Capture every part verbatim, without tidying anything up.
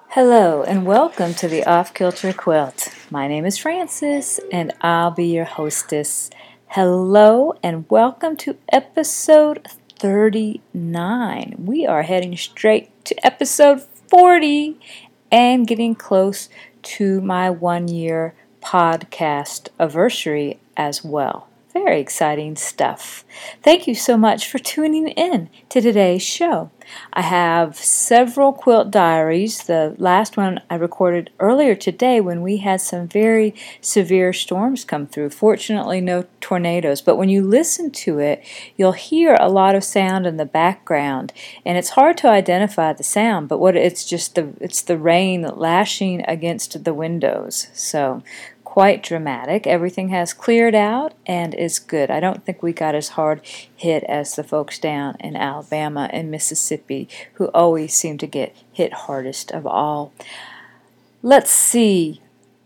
Hello and welcome to the Off Kilter Quilt. My name is Frances and I'll be your hostess. Hello and welcome to episode thirty-nine. We are heading straight to episode forty and getting close to my one year podcast anniversary as well. Very exciting stuff. Thank you so much for tuning in to today's show. I have several quilt diaries. The last one I recorded earlier today when we had some very severe storms come through. Fortunately, no tornadoes, but when you listen to it, you'll hear a lot of sound in the background, and it's hard to identify the sound, but what it's just the it's the rain lashing against the windows. So quite dramatic. Everything has cleared out and is good. I don't think we got as hard hit as the folks down in Alabama and Mississippi, who always seem to get hit hardest of all. Let's see.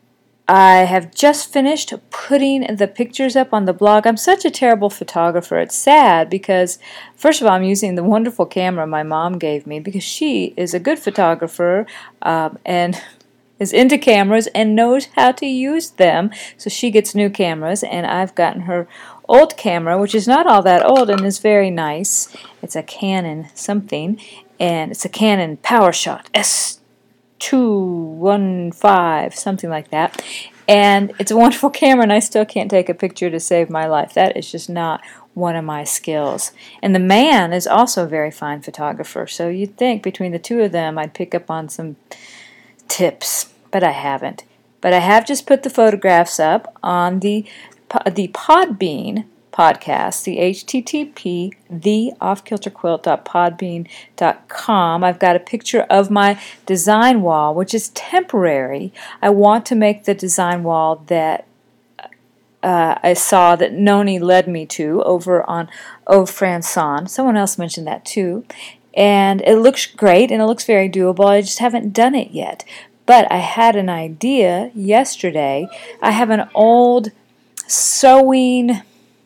I have just finished putting the pictures up on the blog. I'm such a terrible photographer. It's sad because, first of all, I'm using the wonderful camera my mom gave me because she is a good photographer um, and is into cameras and knows how to use them. So she gets new cameras, and I've gotten her old camera, which is not all that old and is very nice. It's a Canon something, and it's a Canon PowerShot S two fifteen, something like that. And it's a wonderful camera, and I still can't take a picture to save my life. That is just not one of my skills. And the man is also a very fine photographer, so you'd think between the two of them I'd pick up on some tips, but I haven't. But I have just put the photographs up on the the Podbean podcast, the H T T P, the off kilter quilt dot podbean dot com. I've got a picture of my design wall, which is temporary. I want to make the design wall that uh, I saw that Noni led me to over on Au Franson. Someone else mentioned that too. And it looks great, and it looks very doable. I just haven't done it yet. But I had an idea yesterday. I have an old sewing,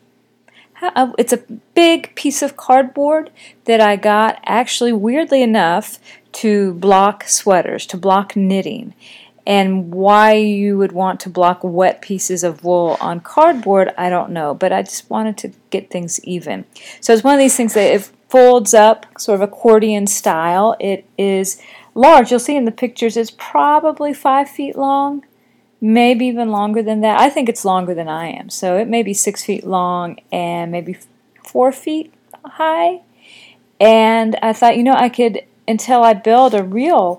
it's a big piece of cardboard that I got, actually, weirdly enough, to block sweaters, to block knitting. And why you would want to block wet pieces of wool on cardboard, I don't know. But I just wanted to get things even. So it's one of these things that if folds up, sort of accordion style. It is large. You'll see in the pictures it's probably five feet long, maybe even longer than that. I think it's longer than I am. So it may be six feet long and maybe four feet high. And I thought, you know, I could, until I build a real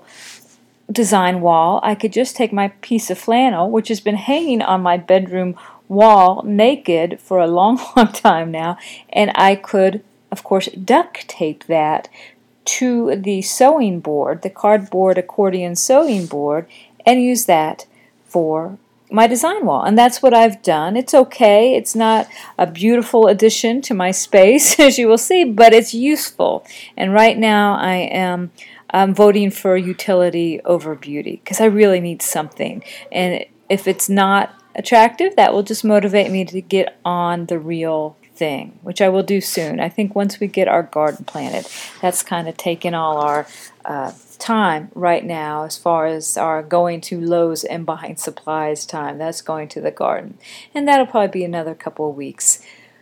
design wall, I could just take my piece of flannel, which has been hanging on my bedroom wall naked for a long, long time now, and I could of course, duct tape that to the sewing board, the cardboard accordion sewing board, and use that for my design wall. And that's what I've done. It's okay. It's not a beautiful addition to my space, as you will see, but it's useful. And right now I am um, voting for utility over beauty because I really need something. And if it's not attractive, that will just motivate me to get on the real thing, which I will do soon. I think once we get our garden planted, that's kind of taken all our uh, time right now as far as our going to Lowe's and buying supplies time. That's going to the garden. And that'll probably be another couple of weeks.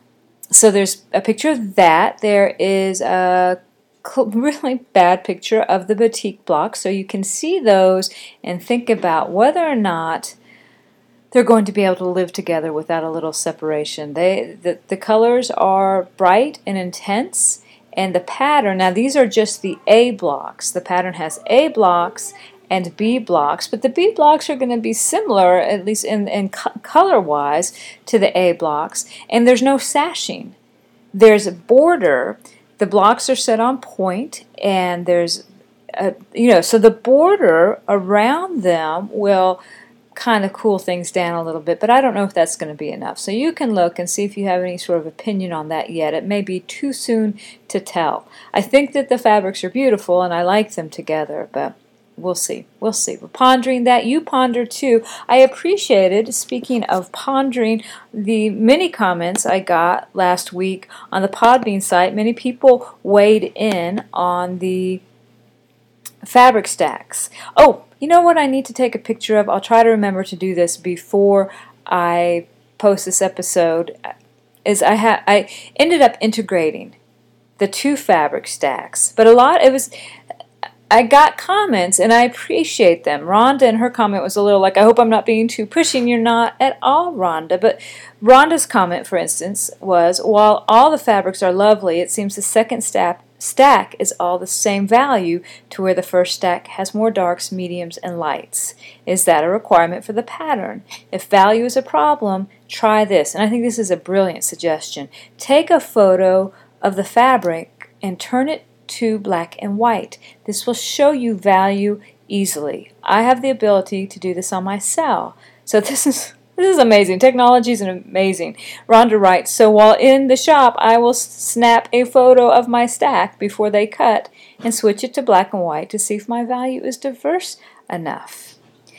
So there's a picture of that. There is a really bad picture of the batik blocks, so you can see those and think about whether or not they're going to be able to live together without a little separation. They the, the colors are bright and intense, and the pattern, now these are just the A blocks. The pattern has A blocks and B blocks, but the B blocks are going to be similar, at least in, in co- color-wise, to the A blocks, and there's no sashing. There's a border. The blocks are set on point, and there's, a, you know, so the border around them will kind of cool things down a little bit, but I don't know if that's going to be enough. So you can look and see if you have any sort of opinion on that yet. It may be too soon to tell. I think that the fabrics are beautiful and I like them together, but we'll see. We'll see. We're pondering that. You ponder too. I appreciated, speaking of pondering, the many comments I got last week on the Podbean site. Many people weighed in on the fabric stacks. Oh, you know what I need to take a picture of? I'll try to remember to do this before I post this episode. Is I ha- I ended up integrating the two fabric stacks, but a lot it was. I got comments, and I appreciate them. Rhonda, and her comment was a little like, I hope I'm not being too pushy, and you're not at all, Rhonda. But Rhonda's comment, for instance, was, while all the fabrics are lovely, it seems the second stack, stack is all the same value to where the first stack has more darks, mediums, and lights. Is that a requirement for the pattern? If value is a problem, try this. And I think this is a brilliant suggestion. Take a photo of the fabric and turn it to black and white. This will show you value easily. I have the ability to do this on my cell. So this is this is amazing. Technology is amazing. Rhonda writes, so while in the shop, I will snap a photo of my stack before they cut and switch it to black and white to see if my value is diverse enough.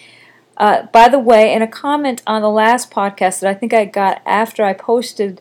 Uh, by the way, in a comment on the last podcast that I think I got after I posted,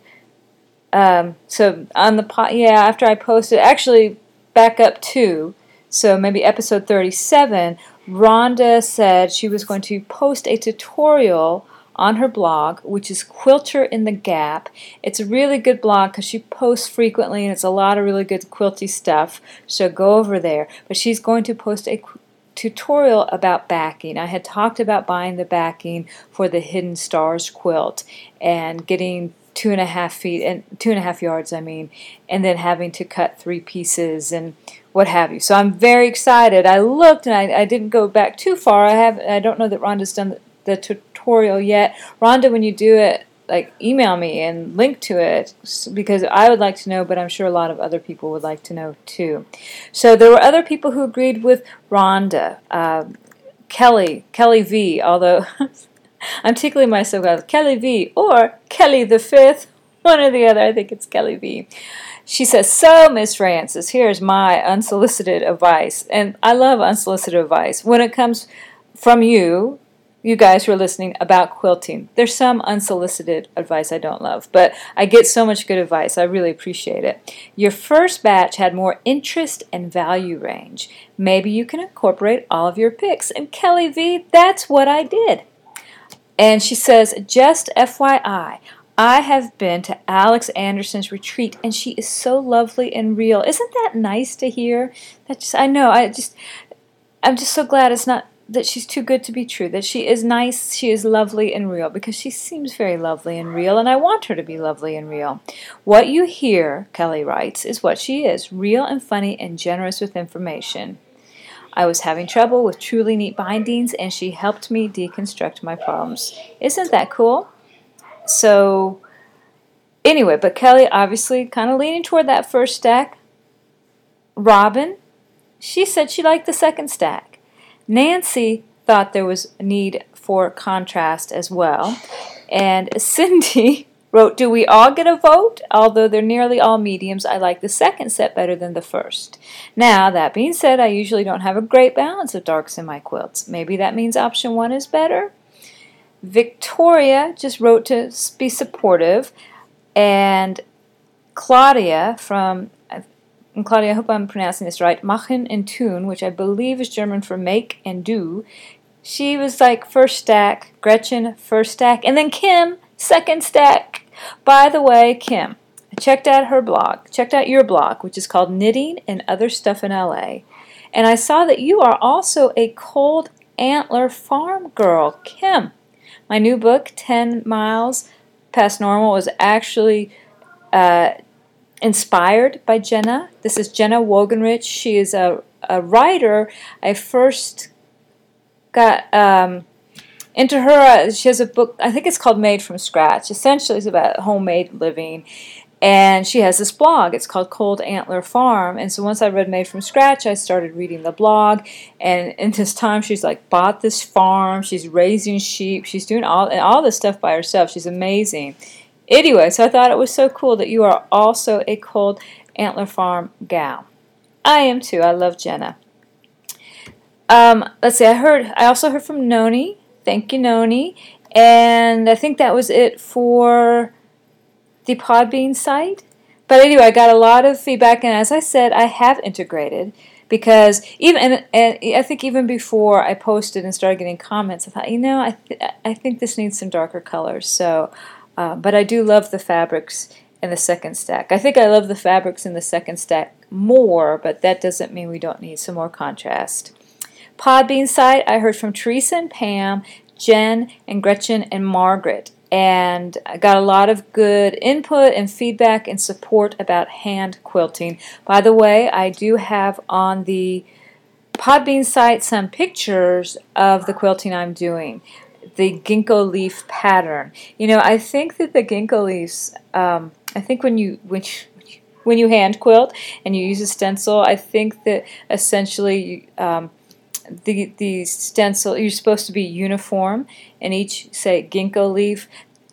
um, so on the po- yeah, after I posted, actually. Back up to, so maybe episode thirty-seven, Rhonda said she was going to post a tutorial on her blog, which is Quilter in the Gap. It's a really good blog because she posts frequently, and it's a lot of really good quilty stuff, so go over there. But she's going to post a qu- tutorial about backing. I had talked about buying the backing for the Hidden Stars quilt and getting two and a half feet and two and a half yards, I mean, and then having to cut three pieces and what have you. So I'm very excited. I looked and I, I didn't go back too far. I have I don't know that Rhonda's done the, the tutorial yet. Rhonda, when you do it, like email me and link to it because I would like to know, but I'm sure a lot of other people would like to know too. So there were other people who agreed with Rhonda. Uh, Kelly, Kelly V, although I'm tickling myself with Kelly V or Kelly the Fifth, one or the other. I think it's Kelly V. She says, so, Miss Frances, here's my unsolicited advice. And I love unsolicited advice. When it comes from you, you guys who are listening, about quilting, there's some unsolicited advice I don't love, but I get so much good advice. I really appreciate it. Your first batch had more interest and value range. Maybe you can incorporate all of your picks. And Kelly V, that's what I did. And she says, just F Y I, I have been to Alex Anderson's retreat, and she is so lovely and real. Isn't that nice to hear? That just, I know, I just, I'm just so glad it's not that she's too good to be true, that she is nice, she is lovely and real, because she seems very lovely and real, and I want her to be lovely and real. What you hear, Kelly writes, is what she is, real and funny and generous with information. I was having trouble with truly neat bindings, and she helped me deconstruct my problems. Isn't that cool? So, anyway, but Kelly obviously kind of leaning toward that first stack. Robin, she said she liked the second stack. Nancy thought there was a need for contrast as well. And Cindy wrote, do we all get a vote? Although they're nearly all mediums, I like the second set better than the first. Now, that being said, I usually don't have a great balance of darks in my quilts. Maybe that means option one is better. Victoria just wrote to be supportive. And Claudia from, and Claudia, I hope I'm pronouncing this right, Machen and Tun, which I believe is German for make and do. She was like first stack, Gretchen first stack, and then Kim, second stack. By the way, Kim, I checked out her blog, checked out your blog, which is called Knitting and Other Stuff in L A. And I saw that you are also a Cold Antler farm girl. Kim, my new book, ten miles Past Normal, was actually uh, inspired by Jenna. This is Jenna Wogenrich. She is a, a writer. I first got um, into her. Uh, she has a book, I think it's called Made from Scratch. Essentially, it's about homemade living. And she has this blog. It's called Cold Antler Farm. And so once I read Made from Scratch, I started reading the blog. And in this time, she's like bought this farm. She's raising sheep. She's doing all all this stuff by herself. She's amazing. Anyway, so I thought it was so cool that you are also a Cold Antler Farm gal. I am too. I love Jenna. Um, let's see. I heard. I also heard from Noni. Thank you, Noni. And I think that was it for the Podbean site. But anyway, I got a lot of feedback, and as I said, I have integrated Because even, and, and I think even before I posted and started getting comments, I thought, you know, I, th- I think this needs some darker colors. So, uh, but I do love the fabrics in the second stack. I think I love the fabrics in the second stack more, but that doesn't mean we don't need some more contrast. Podbean site, I heard from Teresa and Pam, Jen and Gretchen and Margaret, and I got a lot of good input and feedback and support about hand quilting. By the way, I do have on the Podbean site some pictures of the quilting I'm doing, the ginkgo leaf pattern. You know, I think that the ginkgo leaves, um, I think when you, when you, when you hand quilt and you use a stencil, I think that essentially um, the the stencil, you're supposed to be uniform in each, say, ginkgo leaf.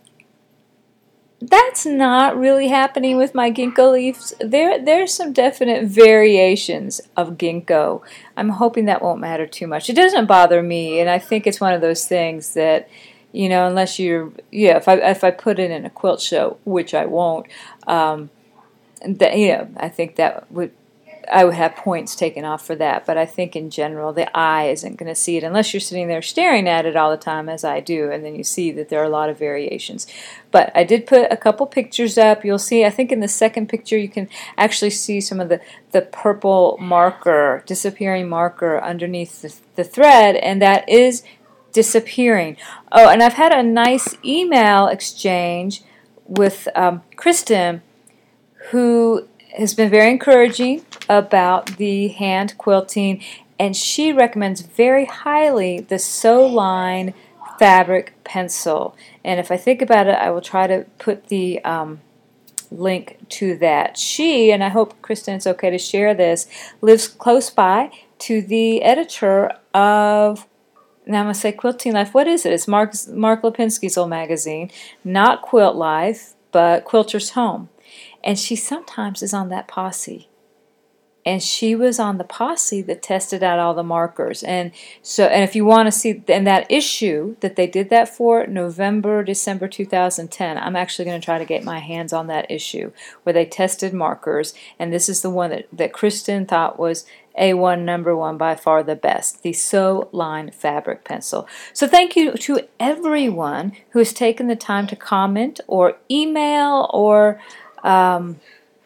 That's not really happening with my ginkgo leaves. There, there's some definite variations of ginkgo. I'm hoping that won't matter too much. It doesn't bother me, and I think it's one of those things that, you know, unless you're, yeah, if I if I put it in a quilt show, which I won't, um, that, you know, I think that would, I would have points taken off for that, but I think in general the eye isn't going to see it unless you're sitting there staring at it all the time, as I do, and then you see that there are a lot of variations. But I did put a couple pictures up. You'll see, I think in the second picture you can actually see some of the, the purple marker, disappearing marker underneath the, the thread, and that is disappearing. Oh, and I've had a nice email exchange with um, Kristen, who has been very encouraging about the hand quilting, and she recommends very highly the Sew Line fabric pencil. And if I think about it, I will try to put the um, link to that. She, and I hope, Kristen, it's okay to share this, lives close by to the editor of, now I'm going to say Quilting Life. What is it? It's Mark, Mark Lipinski's old magazine, not Quilt Life, but Quilter's Home. And she sometimes is on that posse. And she was on the posse that tested out all the markers. And so, and if you want to see, and that issue that they did that for, November, December two thousand ten, I'm actually going to try to get my hands on that issue where they tested markers. And this is the one that, that Kristen thought was A one, number one, by far the best, the Sew Line fabric pencil. So thank you to everyone who has taken the time to comment or email or Um,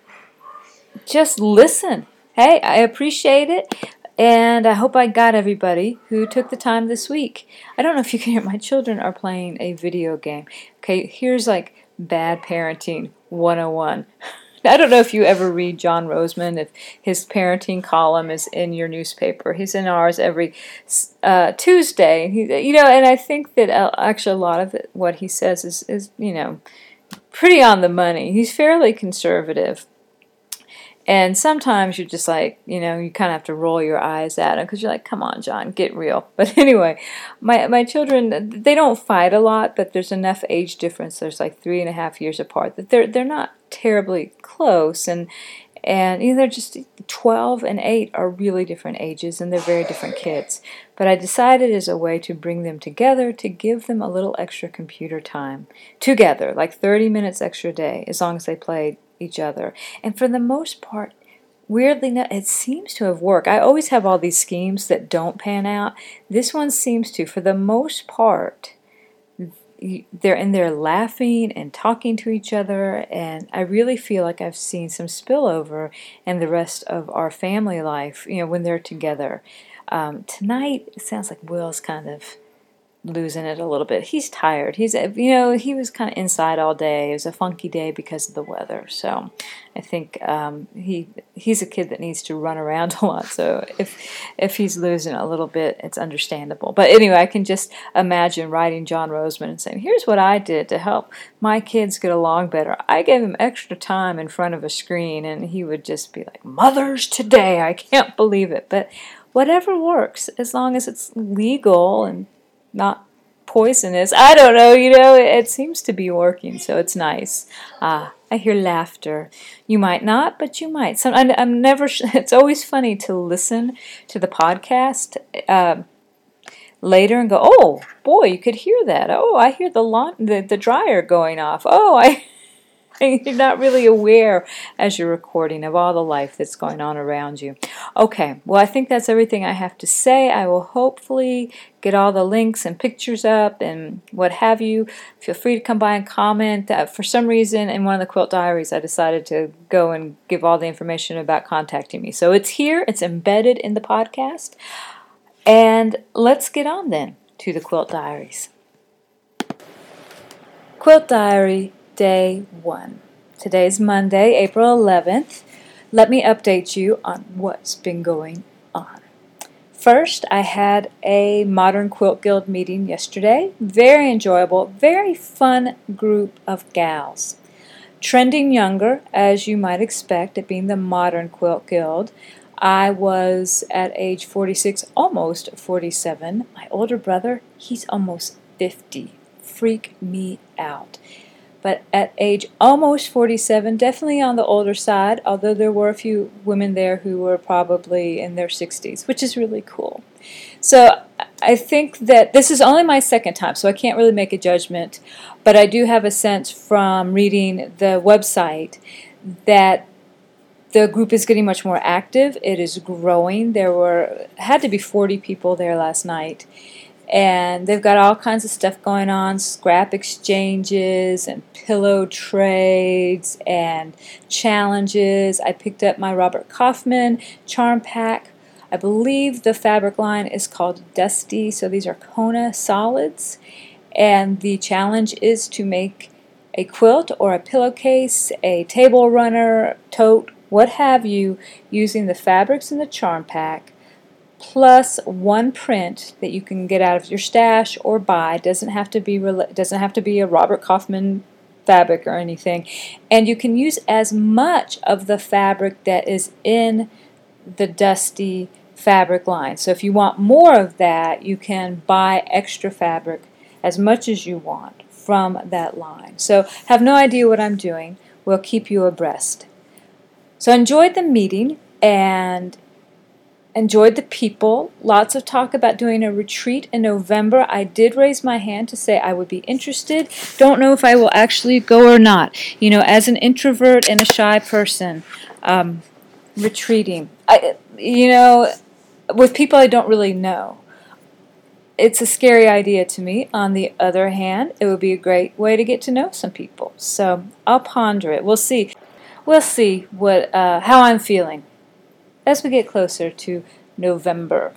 just listen. Hey, I appreciate it, and I hope I got everybody who took the time this week. I don't know if you can hear, my children are playing a video game. Okay, here's like bad parenting one oh one. I don't know if you ever read John Roseman, if his parenting column is in your newspaper. He's in ours every uh, Tuesday. He, you know, and I think that uh, actually a lot of it, what he says is, is, you know, pretty on the money. He's fairly conservative. And sometimes you're just like, you know, you kind of have to roll your eyes at him because you're like, come on, John, get real. But anyway, my my children, they don't fight a lot, but there's enough age difference. There's like three and a half years apart that they're they're not terribly close. And and you know, they're just twelve and eight are really different ages, and they're very different kids. But I decided as a way to bring them together to give them a little extra computer time together, like thirty minutes extra a day, as long as they played each other. And for the most part, weirdly enough, it seems to have worked. I always have all these schemes that don't pan out. This one seems to, for the most part, they're in there laughing and talking to each other, and I really feel like I've seen some spillover in the rest of our family life, you know, when they're together. Um, tonight, it sounds like Will's kind of losing it a little bit. He's tired. He's, you know, he was kind of inside all day. It was a funky day because of the weather. So I think um, he he's a kid that needs to run around a lot. So if if he's losing a little bit, it's understandable. But anyway, I can just imagine writing John Roseman and saying, here's what I did to help my kids get along better. I gave him extra time in front of a screen, and he would just be like, Mother's Today, I can't believe it. But whatever works, as long as it's legal and not poisonous. I don't know, you know, it seems to be working, so it's nice. Ah, I hear laughter. You might not, but you might. So I'm, I'm never, it's always funny to listen to the podcast uh, later and go, oh, boy, you could hear that. Oh, I hear the lawn, the, the dryer going off. Oh, I... You're not really aware as you're recording of all the life that's going on around you. Okay, well, I think that's everything I have to say. I will hopefully get all the links and pictures up and what have you. Feel free to come by and comment. Uh, for some reason, in one of the Quilt Diaries, I decided to go and give all the information about contacting me. So it's here. It's embedded in the podcast. And let's get on then to the Quilt Diaries. Quilt Diary Day one. Today's Monday, April eleventh. Let me update you on what's been going on. First, I had a Modern Quilt Guild meeting yesterday. Very enjoyable, very fun group of gals. Trending younger, as you might expect, it being the Modern Quilt Guild. I was at age forty-six, almost forty-seven. My older brother, he's almost fifty. Freak me out. But at age almost forty-seven, definitely on the older side, although there were a few women there who were probably in their sixties, which is really cool. So I think that this is only my second time, so I can't really make a judgment, but I do have a sense from reading the website that the group is getting much more active. It is growing. There were had to be forty people there last night. And they've got all kinds of stuff going on, scrap exchanges and pillow trades and challenges. I picked up my Robert Kaufman charm pack. I believe the fabric line is called Dusty, so these are Kona solids. And the challenge is to make a quilt or a pillowcase, a table runner, tote, what have you, using the fabrics in the charm pack, plus one print that you can get out of your stash or buy. Doesn't have to be doesn't have to be a Robert Kaufman fabric or anything, and you can use as much of the fabric that is in the Dusty fabric line. So if you want more of that, you can buy extra fabric, as much as you want, from that line. So have no idea what I'm doing. We'll keep you abreast. So I enjoyed the meeting and enjoyed the people. Lots of talk about doing a retreat in November. I did raise my hand to say I would be interested. Don't know if I will actually go or not. You know, as an introvert and a shy person, um, retreating, I, you know, with people I don't really know, it's a scary idea to me. On the other hand, it would be a great way to get to know some people. So I'll ponder it. We'll see. We'll see what uh, how I'm feeling as we get closer to November.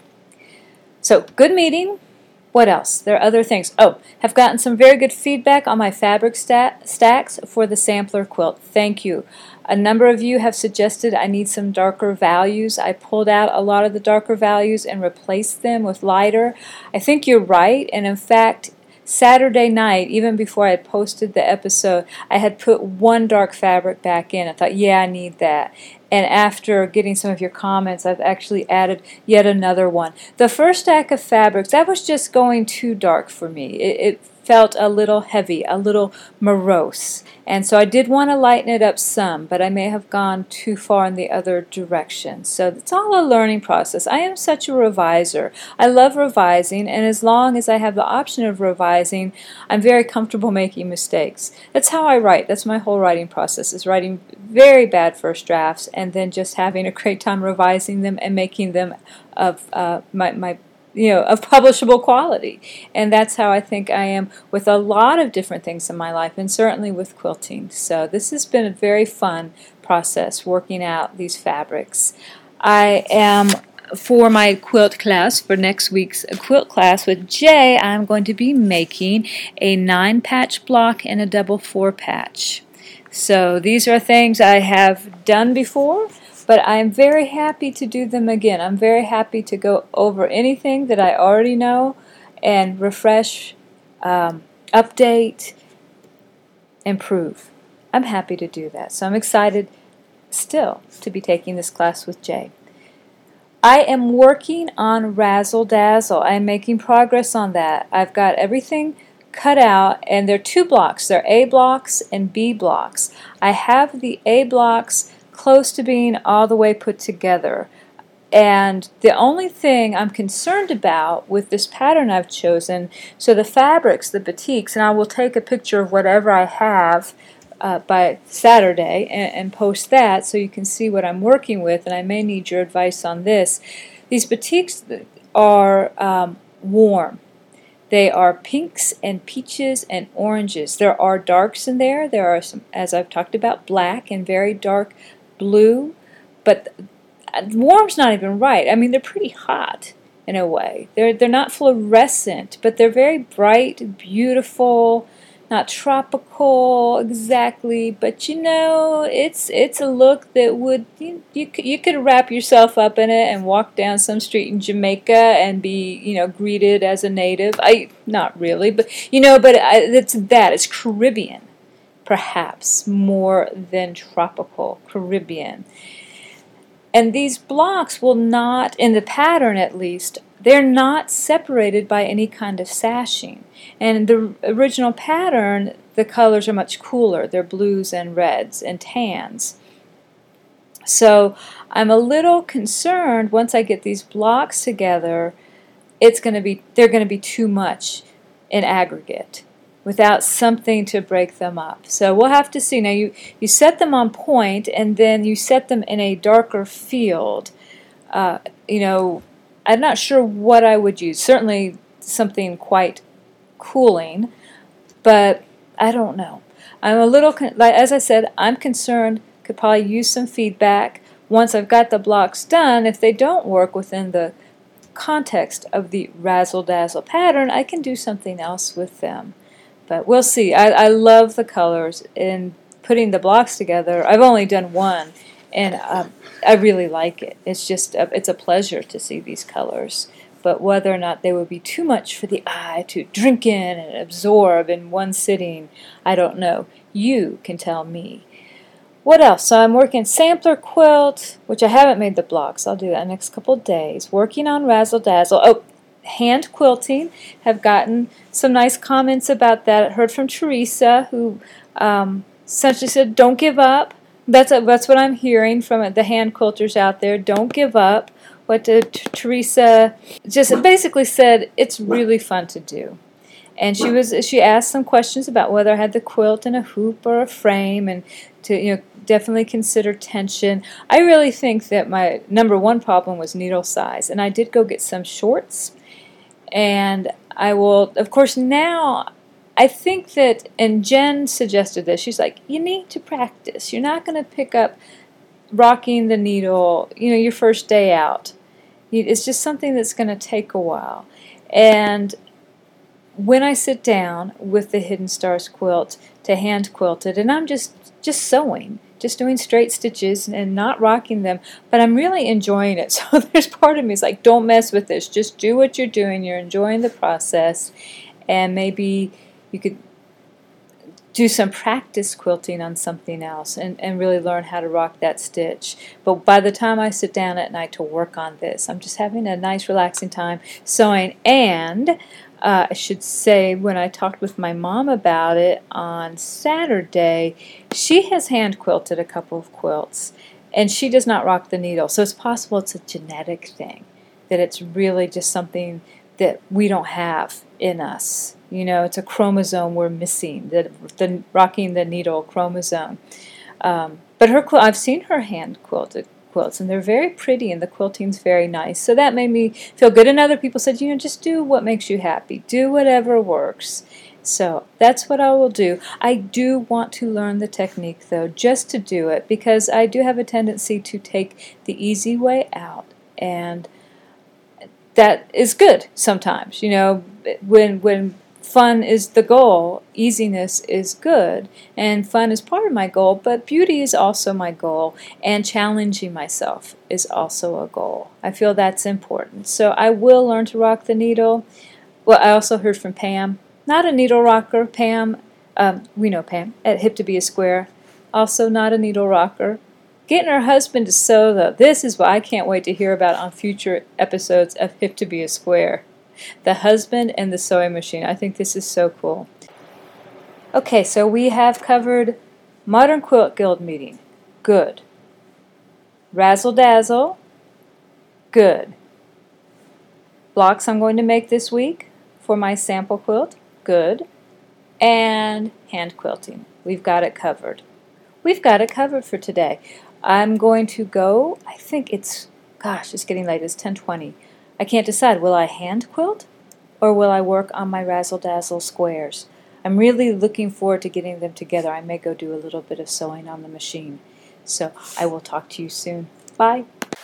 So, good meeting. What else? There are other things. Oh, have gotten some very good feedback on my fabric stat- stacks for the sampler quilt. Thank you. A number of you have suggested I need some darker values. I pulled out a lot of the darker values and replaced them with lighter. I think you're right, and in fact, Saturday night, even before I had posted the episode, I had put one dark fabric back in. I thought, yeah, I need that. And after getting some of your comments, I've actually added yet another one. The first stack of fabrics, that was just going too dark for me. It, it felt a little heavy, a little morose. And so I did want to lighten it up some, but I may have gone too far in the other direction. So it's all a learning process. I am such a reviser. I love revising, and as long as I have the option of revising, I'm very comfortable making mistakes. That's how I write. That's my whole writing process, is writing very bad first drafts and then just having a great time revising them and making them of uh, my, my you know, of publishable quality. And that's how I think I am with a lot of different things in my life, and certainly with quilting. So this has been a very fun process, working out these fabrics. I am, for my quilt class, for next week's quilt class with Jay, I'm going to be making a nine patch block and a double four patch. So these are things I have done before, but I'm very happy to do them again. I'm very happy to go over anything that I already know and refresh, um, update, improve. I'm happy to do that. So I'm excited still to be taking this class with Jay. I am working on Razzle Dazzle. I am making progress on that. I've got everything cut out, and there are two blocks. There are A blocks and B blocks. I have the A blocks close to being all the way put together. And the only thing I'm concerned about with this pattern I've chosen, so the fabrics, the batiks, and I will take a picture of whatever I have uh, by Saturday and, and post that so you can see what I'm working with, and I may need your advice on this. These batiks are um, warm. They are pinks and peaches and oranges. There are darks in there. There are some, as I've talked about, black and very dark blue. But warm's not even right. I mean, they're pretty hot in a way. They're they're not fluorescent, but they're very bright, beautiful, not tropical exactly. But you know, it's it's a look that would you you could, you could wrap yourself up in it and walk down some street in Jamaica and be you know greeted as a native. I not really, but you know, but I, it's that it's Caribbean, perhaps more than tropical Caribbean. And these blocks will not, in the pattern at least, they're not separated by any kind of sashing. And the original pattern, the colors are much cooler. They're blues and reds and tans. So I'm a little concerned once I get these blocks together, it's going to be they're going to be too much in aggregate without something to break them up. So we'll have to see. Now you, you set them on point and then you set them in a darker field. Uh, you know, I'm not sure what I would use. Certainly something quite cooling, but I don't know. I'm a little, con- like as I said, I'm concerned, could probably use some feedback. Once I've got the blocks done, if they don't work within the context of the Razzle Dazzle pattern, I can do something else with them. But we'll see. I, I love the colors and putting the blocks together. I've only done one, and um, I really like it. It's just a, it's a pleasure to see these colors. But whether or not they would be too much for the eye to drink in and absorb in one sitting, I don't know. You can tell me. What else? So I'm working sampler quilt, which I haven't made the blocks. I'll do that in the next couple of days. Working on Razzle Dazzle. Oh, hand quilting. Have gotten some nice comments about that. I heard from Teresa, who um, essentially said, "Don't give up." That's a, that's what I'm hearing from the hand quilters out there. Don't give up. What did Teresa just basically said? It's really fun to do. And she was she asked some questions about whether I had the quilt in a hoop or a frame, and to you know definitely consider tension. I really think that my number one problem was needle size, and I did go get some shorts. And I will, of course, now I think that, and Jen suggested this, she's like, you need to practice. You're not going to pick up rocking the needle, you know, your first day out. It's just something that's going to take a while. And when I sit down with the Hidden Stars quilt to hand quilt it, and I'm just, just sewing, just doing straight stitches and not rocking them, but I'm really enjoying it. So there's part of me is like, don't mess with this. Just do what you're doing. You're enjoying the process, and maybe you could do some practice quilting on something else and, and really learn how to rock that stitch. But by the time I sit down at night to work on this, I'm just having a nice relaxing time sewing. And uh, I should say, when I talked with my mom about it on Saturday, she has hand quilted a couple of quilts, and she does not rock the needle. So it's possible it's a genetic thing, that it's really just something that we don't have in us. You know, it's a chromosome we're missing, the, the rocking the needle chromosome. Um, but her quilt, I've seen her hand quilted quilts, and they're very pretty, and the quilting's very nice. So that made me feel good. And other people said, you know, just do what makes you happy. Do whatever works. So that's what I will do. I do want to learn the technique, though, just to do it, because I do have a tendency to take the easy way out, and that is good sometimes. You know, when when fun is the goal, easiness is good, and fun is part of my goal, but beauty is also my goal, and challenging myself is also a goal. I feel that's important. So I will learn to rock the needle. Well, I also heard from Pam, not a needle rocker. Pam, um, we know Pam, at Hip to Be a Square, also not a needle rocker. Getting her husband to sew, though, this is what I can't wait to hear about on future episodes of Hip to Be a Square. The husband and the sewing machine. I think this is so cool. Okay, so we have covered Modern Quilt Guild meeting. Good. Razzle Dazzle. Good. Blocks I'm going to make this week for my sample quilt. Good. and hand quilting. We've got it covered. We've got it covered for today. I'm going to go, I think it's, gosh, it's getting late, it's ten twenty. I can't decide, will I hand quilt or will I work on my Razzle Dazzle squares? I'm really looking forward to getting them together. I may go do a little bit of sewing on the machine. So I will talk to you soon. Bye.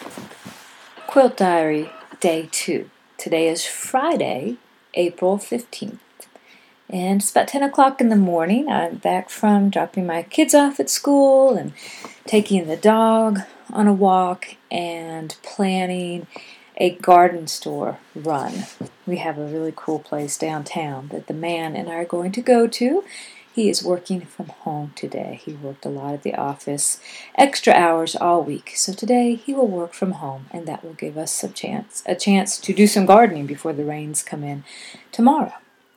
Quilt Diary, Day two. Today is Friday, April fifteenth. And it's about ten o'clock in the morning. I'm back from dropping my kids off at school and taking the dog on a walk and planning a garden store run. We have a really cool place downtown that the man and I are going to go to. He is working from home today. He worked a lot at the office, extra hours all week. So today he will work from home, and that will give us a chance, a chance to do some gardening before the rains come in tomorrow.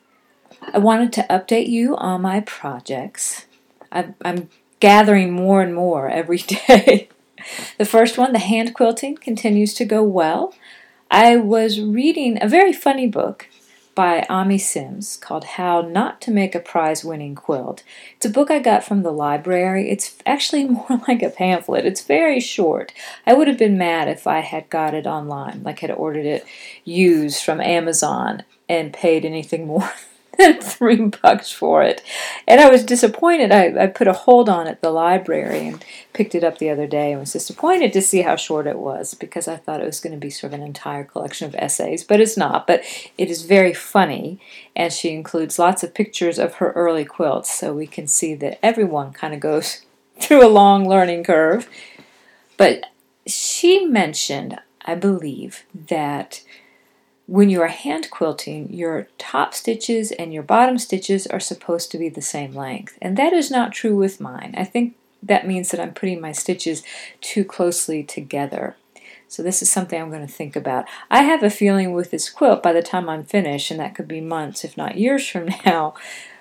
I wanted to update you on my projects. I'm, I'm gathering more and more every day. The first one, the hand quilting, continues to go well. I was reading a very funny book by Ami Sims called How Not to Make a Prize-Winning Quilt. It's a book I got from the library. It's actually more like a pamphlet. It's very short. I would have been mad if I had got it online, like had ordered it used from Amazon and paid anything more than three bucks for it. And I was disappointed. I, I put a hold on it at the library and picked it up the other day and was disappointed to see how short it was because I thought it was going to be sort of an entire collection of essays, but it's not. But it is very funny, and she includes lots of pictures of her early quilts, so we can see that everyone kind of goes through a long learning curve. But she mentioned, I believe, that when you are hand quilting, your top stitches and your bottom stitches are supposed to be the same length. And that is not true with mine. I think that means that I'm putting my stitches too closely together. So this is something I'm going to think about. I have a feeling with this quilt, by the time I'm finished, and that could be months, if not years from now,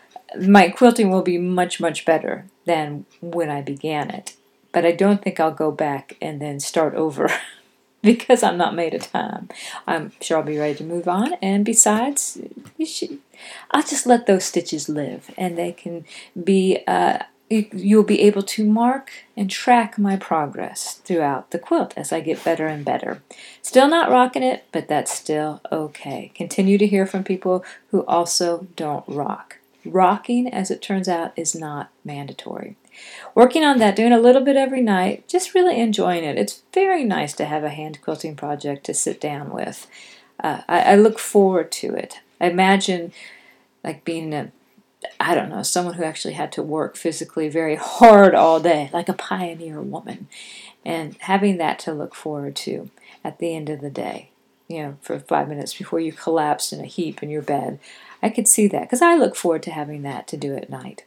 my quilting will be much, much better than when I began it. But I don't think I'll go back and then start over. Because I'm not made of time. I'm sure I'll be ready to move on. And besides, you should, I'll just let those stitches live. And they can be, uh, you'll be able to mark and track my progress throughout the quilt as I get better and better. Still not rocking it, but that's still okay. Continue to hear from people who also don't rock. Rocking, as it turns out, is not mandatory. Working on that, doing a little bit every night, just really enjoying it. It's very nice to have a hand quilting project to sit down with. Uh, I, I look forward to it. I imagine like being a, I don't know, someone who actually had to work physically very hard all day, like a pioneer woman, and having that to look forward to at the end of the day, you know, for five minutes before you collapse in a heap in your bed. I could see that because I look forward to having that to do at night.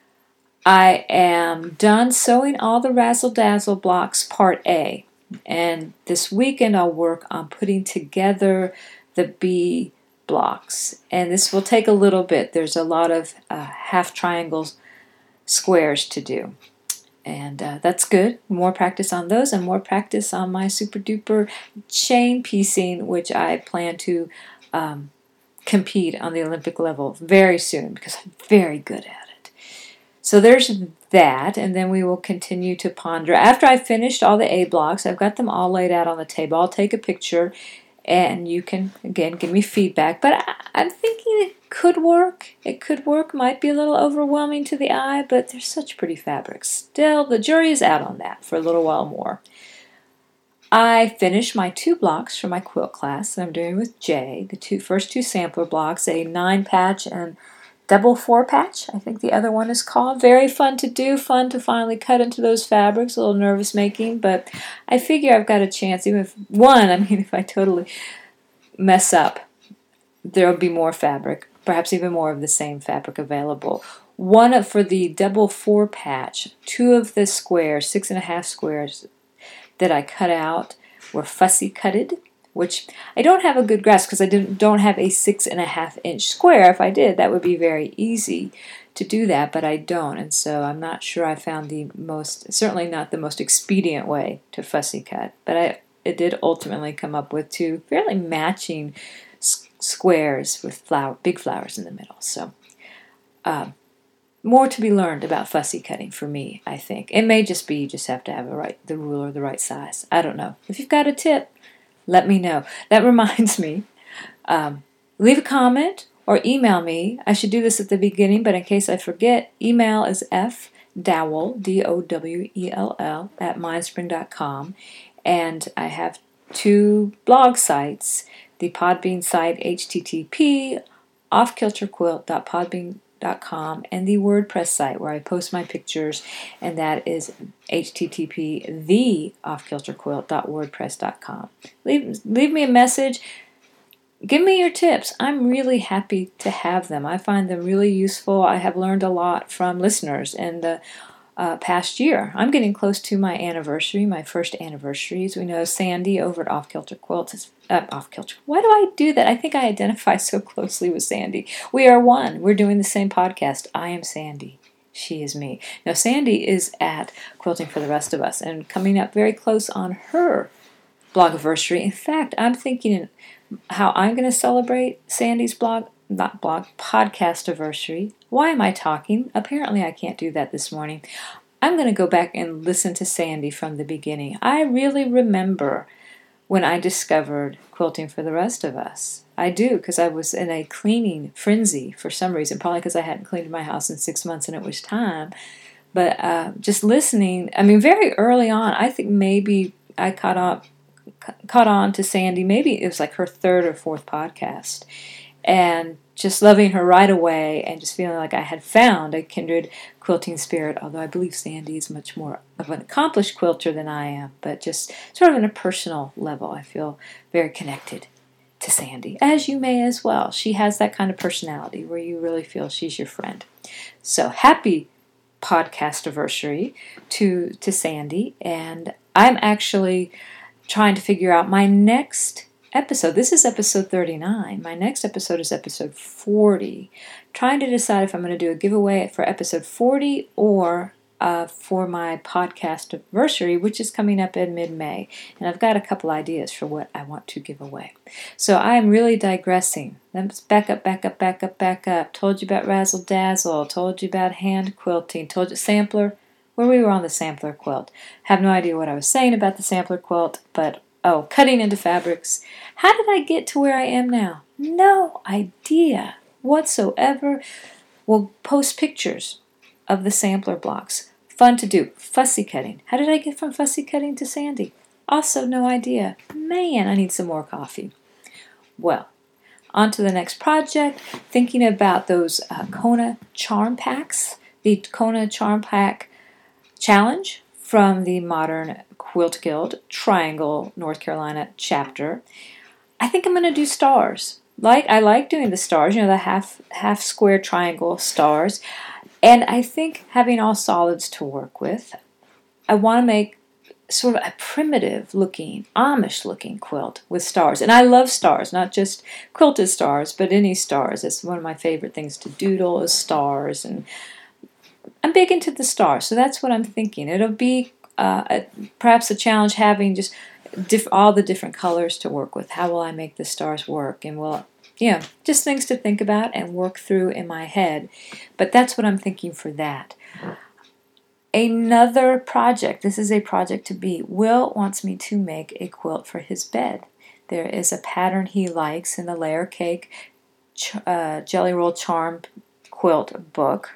I am done sewing all the Razzle Dazzle blocks part A, and this weekend I'll work on putting together the B blocks, and this will take a little bit. There's a lot of uh, half triangles squares to do, and uh, that's good. More practice on those and more practice on my super duper chain piecing, which I plan to um, compete on the Olympic level very soon because I'm very good at it. So there's that, and then we will continue to ponder. After I've finished all the A blocks, I've got them all laid out on the table. I'll take a picture, and you can, again, give me feedback. But I, I'm thinking it could work. It could work. Might be a little overwhelming to the eye, but they're such pretty fabrics. Still, the jury is out on that for a little while more. I finished my two blocks for my quilt class that I'm doing with Jay, the two first two sampler blocks, a nine patch and double four patch, I think the other one is called. Very fun to do, fun to finally cut into those fabrics, a little nervous making, but I figure I've got a chance, even if, one, I mean, if I totally mess up, there'll be more fabric, perhaps even more of the same fabric available. One for the double four patch, two of the squares, six and a half squares that I cut out were fussy cutted, which I don't have a good grasp because I didn't, don't have a six and a half inch square. If I did, that would be very easy to do that, but I don't, and so I'm not sure I found the most, certainly not the most expedient way to fussy cut, but I it did ultimately come up with two fairly matching s- squares with flower, big flowers in the middle. So um, more to be learned about fussy cutting for me, I think. It may just be you just have to have the right the ruler the right size. I don't know. If you've got a tip, let me know. That reminds me, um, leave a comment or email me. I should do this at the beginning, but in case I forget, email is fdowell, D O W E L L, at mindspring dot com. And I have two blog sites, the Podbean site, H T T P, off kilter quilt dot podbean dot com, and the WordPress site where I post my pictures, and that is H T T P, the off kilter quilt dot wordpress dot com. Leave, leave me a message. Give me your tips. I'm really happy to have them. I find them really useful. I have learned a lot from listeners in the uh, past year. I'm getting close to my anniversary, my first anniversary. As we know, Sandy over at Off Kilter Quilts is uh, Off Kilter. Why do I do that? I think I identify so closely with Sandy. We are one. We're doing the same podcast. I am Sandy. She is me. Now, Sandy is at Quilting for the Rest of Us and coming up very close on her blogiversary. In fact, I'm thinking how I'm going to celebrate Sandy's blog, not blog, podcast anniversary. Why am I talking? Apparently I can't do that this morning. I'm going to go back and listen to Sandy from the beginning. I really remember when I discovered Quilting for the Rest of Us. I do, because I was in a cleaning frenzy for some reason, probably because I hadn't cleaned my house in six months and it was time. But uh, just listening, I mean, very early on, I think maybe I caught on caught on to Sandy, maybe it was like her third or fourth podcast, and just loving her right away and just feeling like I had found a kindred quilting spirit, although I believe Sandy is much more of an accomplished quilter than I am, but just sort of on a personal level, I feel very connected to Sandy, as you may as well. She has that kind of personality where you really feel she's your friend. So happy podcast anniversary to, to Sandy, and I'm actually trying to figure out my next episode. This is episode thirty-nine. My next episode is episode forty. Trying to decide if I'm going to do a giveaway for episode forty or uh, for my podcast anniversary, which is coming up in mid-May. And I've got a couple ideas for what I want to give away. So I am really digressing. Let's back up, back up, back up, back up. Told you about Razzle Dazzle. Told you about hand quilting. Told you sampler. Where we were on the sampler quilt. Have no idea what I was saying about the sampler quilt, but, oh, cutting into fabrics. How did I get to where I am now? No idea whatsoever. We'll post pictures of the sampler blocks. Fun to do. Fussy cutting. How did I get from fussy cutting to Sandy? Also no idea. Man, I need some more coffee. Well, on to the next project. Thinking about those uh, Kona charm packs. The Kona charm pack challenge from the Modern Quilt Guild Triangle, North Carolina chapter. I think I'm going to do stars. Like I like doing the stars, you know, the half half square triangle stars. And I think having all solids to work with, I want to make sort of a primitive looking, Amish looking quilt with stars. And I love stars, not just quilted stars, but any stars. It's one of my favorite things to doodle is stars, and I'm big into the stars, so that's what I'm thinking. It'll be uh, a, perhaps a challenge having just diff- all the different colors to work with. How will I make the stars work? And will, you know, just things to think about and work through in my head. But that's what I'm thinking for that. Another project, this is a project to be. Will wants me to make a quilt for his bed. There is a pattern he likes in the Layer Cake ch- uh, Jelly Roll Charm quilt book.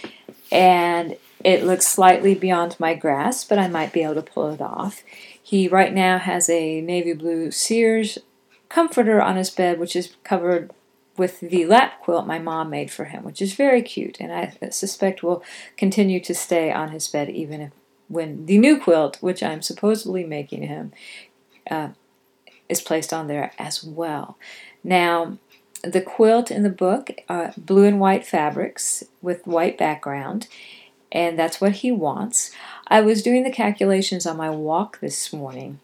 And it looks slightly beyond my grasp, but I might be able to pull it off. He right now has a navy blue Sears comforter on his bed, which is covered with the lap quilt my mom made for him, which is very cute, and I suspect will continue to stay on his bed even if when the new quilt, which I'm supposedly making him, uh, is placed on there as well. Now, the quilt in the book, uh, blue and white fabrics with white background, and that's what he wants. I was doing the calculations on my walk this morning,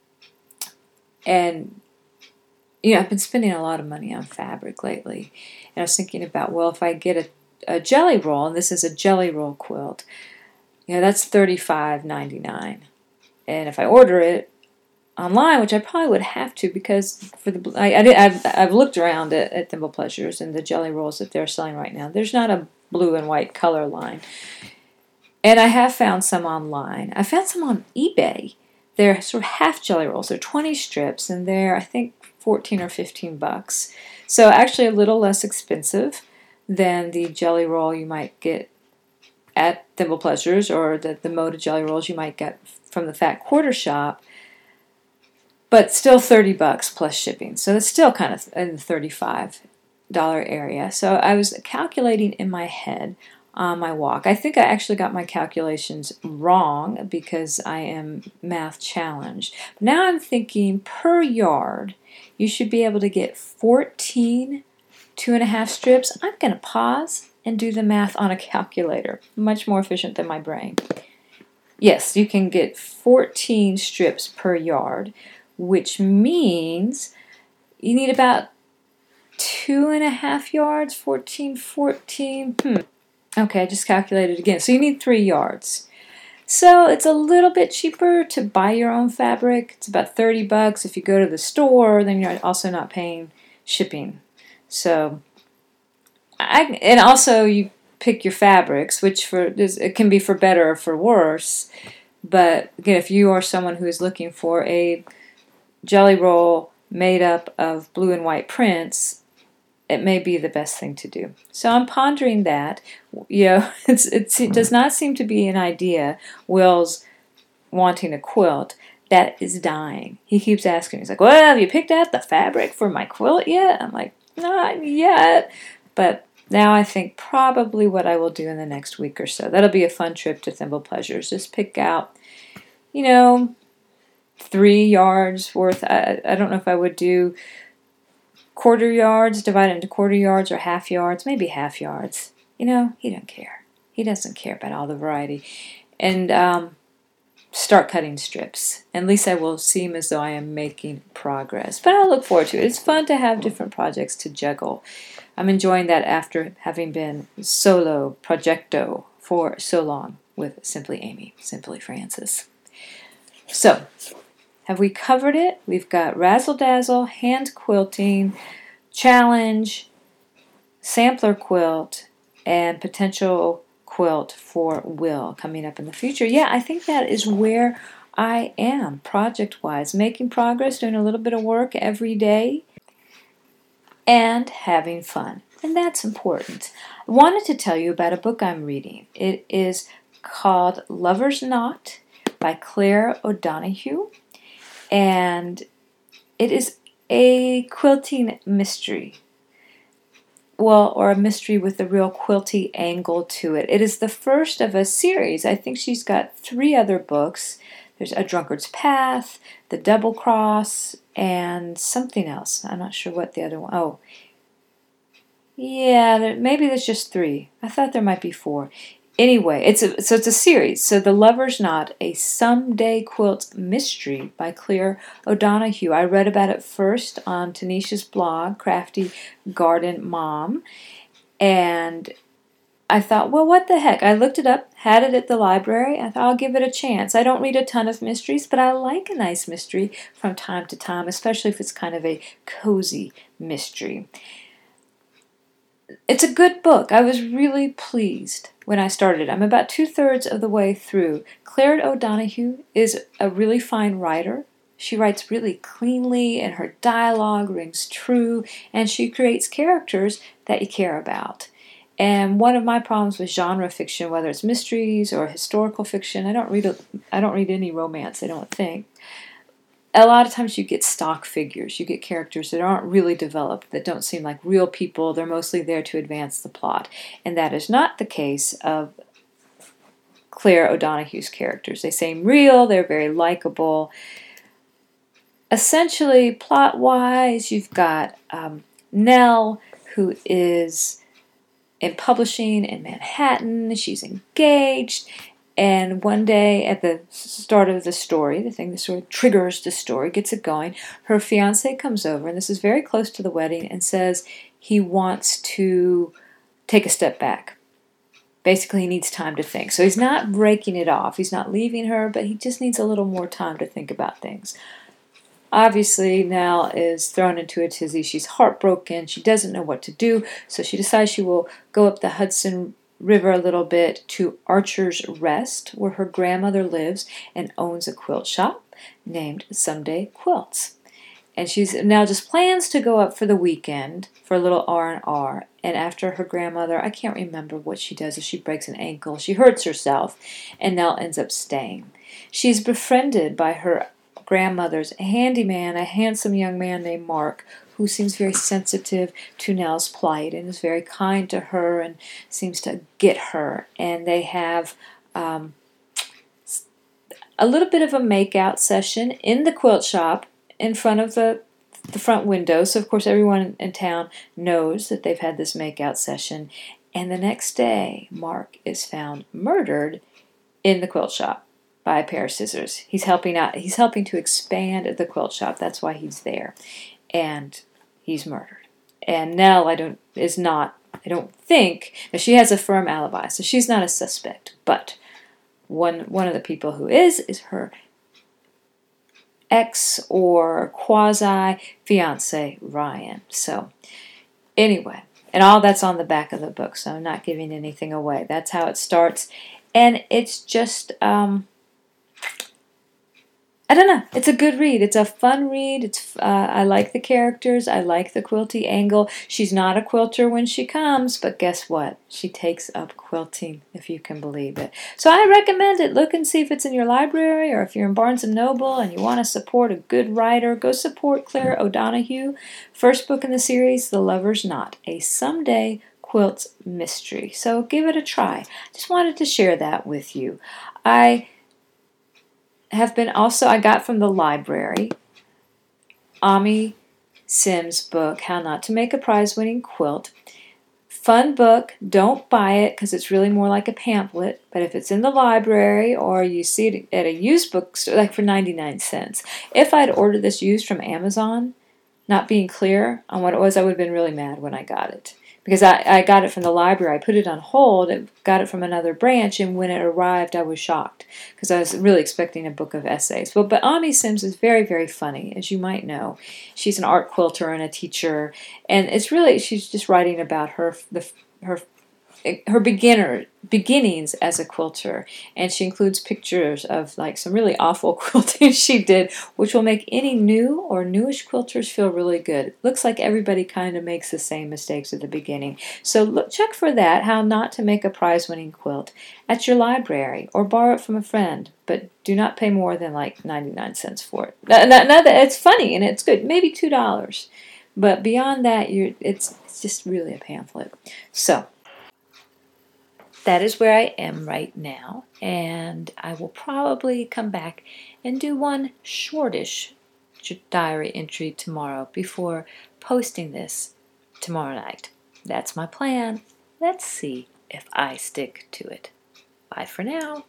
and you know, I've been spending a lot of money on fabric lately, and I was thinking about, well, if I get a, a jelly roll, and this is a jelly roll quilt, you know, that's thirty-five ninety-nine, and if I order it online, which I probably would have to because for the I, I did, I've I've looked around at, at Thimble Pleasures and the jelly rolls that they're selling right now. There's not a blue and white color line. And I have found some online. I found some on eBay. They're sort of half jelly rolls. They're twenty strips, and they're, I think, fourteen or fifteen bucks. So actually a little less expensive than the jelly roll you might get at Thimble Pleasures, or the, the Moda jelly rolls you might get from the Fat Quarter Shop. But still thirty bucks plus shipping. So it's still kind of in the thirty-five dollars area. So I was calculating in my head on my walk. I think I actually got my calculations wrong because I am math challenged. But now I'm thinking per yard, you should be able to get fourteen two and a half strips. I'm going to pause and do the math on a calculator. Much more efficient than my brain. Yes, you can get fourteen strips per yard, which means you need about two and a half yards, fourteen, fourteen. Hmm. Okay, I just calculated again. So you need three yards. So it's a little bit cheaper to buy your own fabric. It's about thirty bucks. If you go to the store, then you're also not paying shipping. So, I, and also you pick your fabrics, which for it can be for better or for worse. But again, if you are someone who is looking for a jelly roll made up of blue and white prints, it may be the best thing to do. So I'm pondering that. You know, it's, it's, it does not seem to be an idea, Will's wanting a quilt, that is dying. He keeps asking me, he's like, well, have you picked out the fabric for my quilt yet? I'm like, not yet. But now I think probably what I will do in the next week or so. That'll be a fun trip to Thimble Pleasures. Just pick out, you know, three yards worth. I, I don't know if I would do quarter yards, divide it into quarter yards or half yards, maybe half yards. You know, he doesn't care. He doesn't care about all the variety. And um, start cutting strips. At least I will seem as though I am making progress. But I'll look forward to it. It's fun to have different projects to juggle. I'm enjoying that after having been solo projecto for so long with Simply Amy, Simply Frances. So, have we covered it? We've got Razzle Dazzle, hand quilting, challenge, sampler quilt, and potential quilt for Will coming up in the future. Yeah, I think that is where I am project-wise, making progress, doing a little bit of work every day, and having fun. And that's important. I wanted to tell you about a book I'm reading. It is called Lover's Knot by Claire O'Donoghue. And it is a quilting mystery. Well, or a mystery with a real quilty angle to it. It is the first of a series. I think she's got three other books. There's A Drunkard's Path, The Double Cross, and something else. I'm not sure what the other one. Oh, yeah, there, maybe there's just three. I thought there might be four. Anyway, it's a, so it's a series. So The Lover's Knot, a Someday Quilt Mystery by Claire O'Donoghue. I read about it first on Tanisha's blog, Crafty Garden Mom. And I thought, well, what the heck? I looked it up, had it at the library. I thought, I'll give it a chance. I don't read a ton of mysteries, but I like a nice mystery from time to time, especially if it's kind of a cozy mystery. It's a good book. I was really pleased when I started. I'm about two-thirds of the way through. Claire O'Donoghue is a really fine writer. She writes really cleanly, and her dialogue rings true, and she creates characters that you care about. And one of my problems with genre fiction, whether it's mysteries or historical fiction, I don't read a, I don't read any romance, I don't think. A lot of times you get stock figures. You get characters that aren't really developed, that don't seem like real people. They're mostly there to advance the plot. And that is not the case of Claire O'Donoghue's characters. They seem real. They're very likable. Essentially, plot-wise, you've got um, Nell, who is in publishing in Manhattan. She's engaged. And one day at the start of the story, the thing that sort of triggers the story, gets it going, her fiancé comes over, and this is very close to the wedding, and says he wants to take a step back. Basically, he needs time to think. So he's not breaking it off. He's not leaving her, but he just needs a little more time to think about things. obviously, Nell is thrown into a tizzy. She's heartbroken. She doesn't know what to do, so she decides she will go up the Hudson River a little bit to Archer's Rest, where her grandmother lives and owns a quilt shop named Someday Quilts. And she's now just plans to go up for the weekend for a little R and R. And after her grandmother, I can't remember what she does. If she breaks an ankle, she hurts herself, and Nell ends up staying. She's befriended by her grandmother's handyman, a handsome young man named Mark, who seems very sensitive to Nell's plight and is very kind to her and seems to get her. And they have um, a little bit of a make-out session in the quilt shop in front of the the front window. So, of course, everyone in town knows that they've had this make-out session. And the next day, Mark is found murdered in the quilt shop by a pair of scissors. He's helping out. He's helping to expand the quilt shop. That's why he's there. And he's murdered. And Nell, I don't, is not, I don't think, that she has a firm alibi. So she's not a suspect. But one one of the people who is, is her ex or quasi-fiance, Ryan. So, anyway, and all that's on the back of the book, so I'm not giving anything away. That's how it starts. And it's just, um, I don't know. It's a good read. It's a fun read. It's uh, I like the characters. I like the quilty angle. She's not a quilter when she comes, but guess what? She takes up quilting, if you can believe it. So I recommend it. Look and see if it's in your library, or if you're in Barnes and Noble and you want to support a good writer, go support Claire O'Donoghue. First book in the series, The Lover's Knot, a Someday Quilts mystery. So give it a try. Just wanted to share that with you. I have been also, I got from the library, Ami Sims' book, How Not to Make a Prize-Winning Quilt. Fun book. Don't buy it because it's really more like a pamphlet. But if it's in the library or you see it at a used bookstore, like for ninety-nine cents. If I'd ordered this used from Amazon, not being clear on what it was, I would have been really mad when I got it. Because I, I got it from the library. I put it on hold. I got it from another branch, and when it arrived, I was shocked because I was really expecting a book of essays. But, but Ami Sims is very, very funny, as you might know. She's an art quilter and a teacher, and it's really, she's just writing about her the, her her beginner beginnings as a quilter, and she includes pictures of like some really awful quilting she did, which will make any new or newish quilters feel really good. It looks like everybody kind of makes the same mistakes at the beginning. So look, check for that, How Not to Make a Prize-Winning Quilt, at your library, or borrow it from a friend, but do not pay more than like ninety-nine cents for it. Now, now, now that it's funny and it's good, maybe two dollars, but beyond that, you're it's, it's just really a pamphlet. So that is where I am right now, and I will probably come back and do one shortish diary entry tomorrow before posting this tomorrow night. That's my plan. Let's see if I stick to it. Bye for now.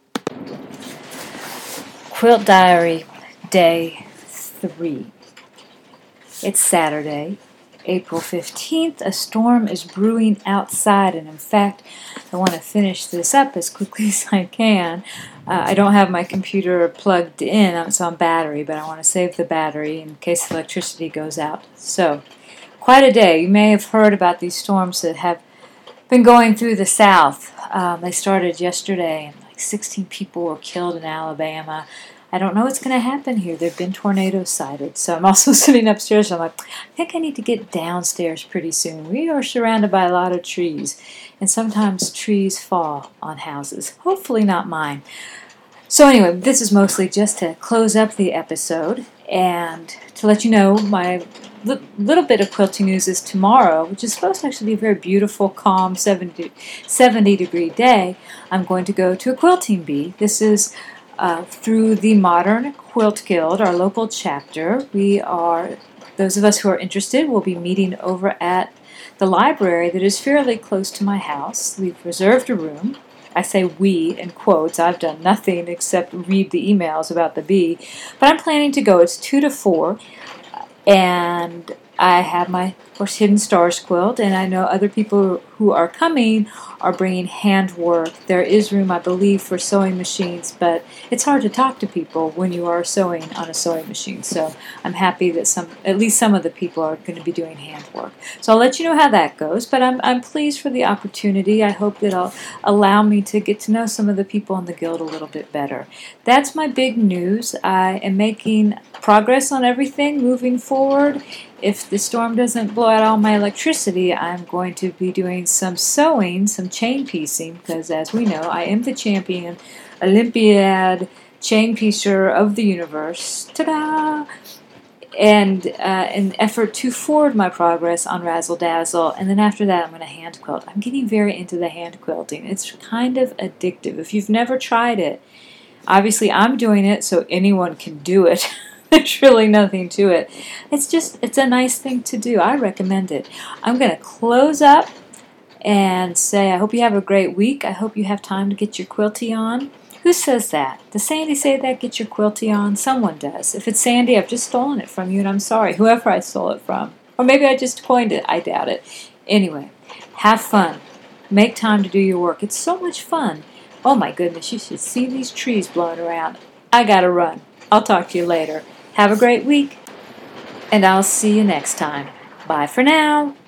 Quilt Diary, day three. It's Saturday, April fifteenth. A storm is brewing outside, and in fact, I want to finish this up as quickly as I can. Uh, I don't have my computer plugged in, it's on battery, but I want to save the battery in case electricity goes out. So, quite a day. You may have heard about these storms that have been going through the South. Um, they started yesterday, and like sixteen people were killed in Alabama. I don't know what's going to happen here. There have been tornadoes sighted. So I'm also sitting upstairs. And I'm like, I think I need to get downstairs pretty soon. We are surrounded by a lot of trees. And sometimes trees fall on houses. Hopefully not mine. So anyway, this is mostly just to close up the episode. And to let you know, my li- little bit of quilting news is tomorrow, which is supposed to actually be a very beautiful, calm, seventy, seventy degree day. I'm going to go to a quilting bee. This is Uh, through the Modern Quilt Guild, our local chapter. We are, those of us who are interested, will be meeting over at the library that is fairly close to my house. We've reserved a room. I say we in quotes. I've done nothing except read the emails about the bee. But I'm planning to go. It's two to four. And I have my, of course, Hidden Stars quilt, and I know other people who are coming are bringing handwork. There is room, I believe, for sewing machines, but it's hard to talk to people when you are sewing on a sewing machine. So I'm happy that some, at least some of the people are going to be doing handwork. So I'll let you know how that goes, but I'm, I'm pleased for the opportunity. I hope that it'll allow me to get to know some of the people in the guild a little bit better. That's my big news. I am making progress on everything moving forward. If the storm doesn't blow out all my electricity, I'm going to be doing some sewing, some chain piecing, because as we know, I am the champion Olympiad chain piecer of the universe. Ta-da! And uh, an effort to forward my progress on Razzle Dazzle. And then after that, I'm going to hand quilt. I'm getting very into the hand quilting. It's kind of addictive. If you've never tried it, obviously I'm doing it so anyone can do it. There's really nothing to it. It's just, it's a nice thing to do. I recommend it. I'm going to close up and say I hope you have a great week. I hope you have time to get your quilty on. Who says that? Does Sandy say that, get your quilty on? Someone does. If it's Sandy, I've just stolen it from you, and I'm sorry, whoever I stole it from. Or maybe I just coined it. I doubt it. Anyway, have fun. Make time to do your work. It's so much fun. Oh my goodness, you should see these trees blowing around. I gotta run. I'll talk to you later. Have a great week, and I'll see you next time. Bye for now.